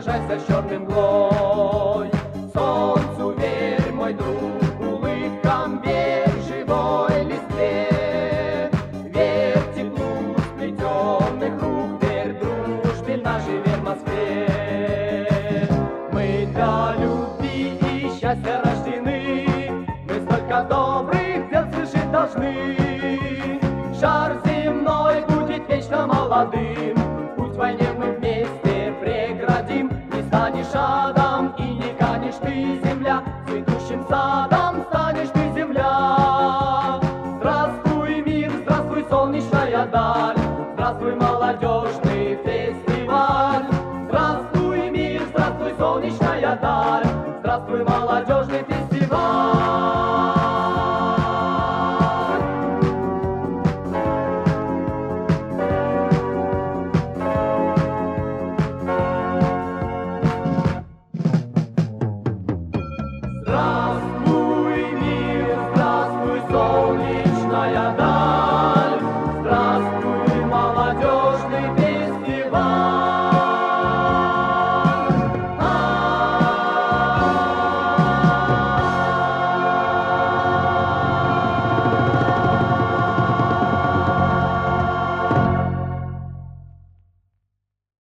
сражайся с черным мглой. Солнцу верь, мой друг, улыбкам верь, живой листве. Верь теплу сплетенных рук, верь дружбе нашей, верь Москве. Мы для любви и счастья рождены, мы столько добрых дел совершить должны. Шар земной будет вечно молодым, путь в войне мы вместе преградим. Не станешь адом и не канешь ты, земля, цветущим садом станешь ты, земля. Здравствуй, мир, здравствуй, солнечная даль, здравствуй, молодежь.